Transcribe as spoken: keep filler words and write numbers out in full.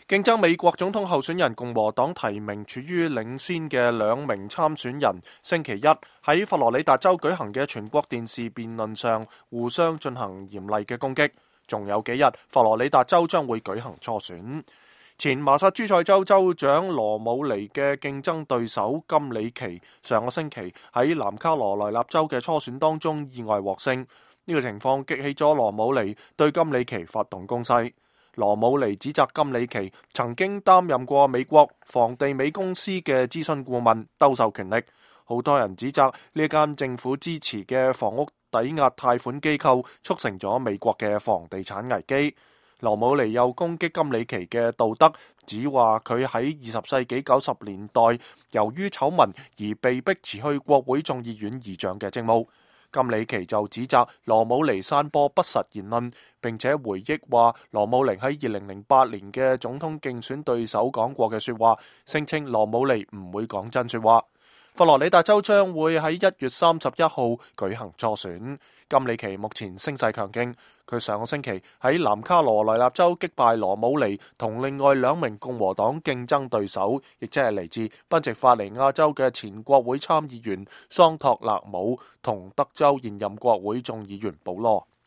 競爭美國總統候選人共和黨提名處於領先嘅兩名參選人，星期一喺佛羅里達州舉行嘅全國電視辯論上，互相進行嚴厲嘅攻擊。仲有幾日，佛羅里達州將會舉行初選。前麻薩諸塞州州長羅姆尼嘅競爭對手金里奇，上個星期喺南卡羅來納州嘅初選當中意外獲勝，呢個情況激起咗羅姆尼對金里奇發動攻勢。羅姆尼指責金里奇曾經擔任過美國房地美公司嘅諮詢顧問，兜售權力。好多人指責呢間政府支持嘅房屋抵押貸款機構促成咗美國嘅房地產危機。羅姆尼又攻擊金里奇嘅道德，指話佢喺二十世紀九十年代由於醜聞而被逼辭去國會眾議院議長嘅職務。金里奇就指責羅姆尼散播不實言論，並且回憶話羅姆尼喺二零零八年嘅總統競選對手講過嘅說話，聲稱羅姆尼唔會講真說話。佛羅里達州將會喺一月三十一號舉行初選。金里奇目前聲勢強勁，佢上個星期喺南卡羅來納州擊敗羅姆尼同另外兩名共和黨競爭對手，亦即係嚟自賓夕法尼亞州嘅前國會參議員桑托勒姆同德州現任國會眾議員保羅。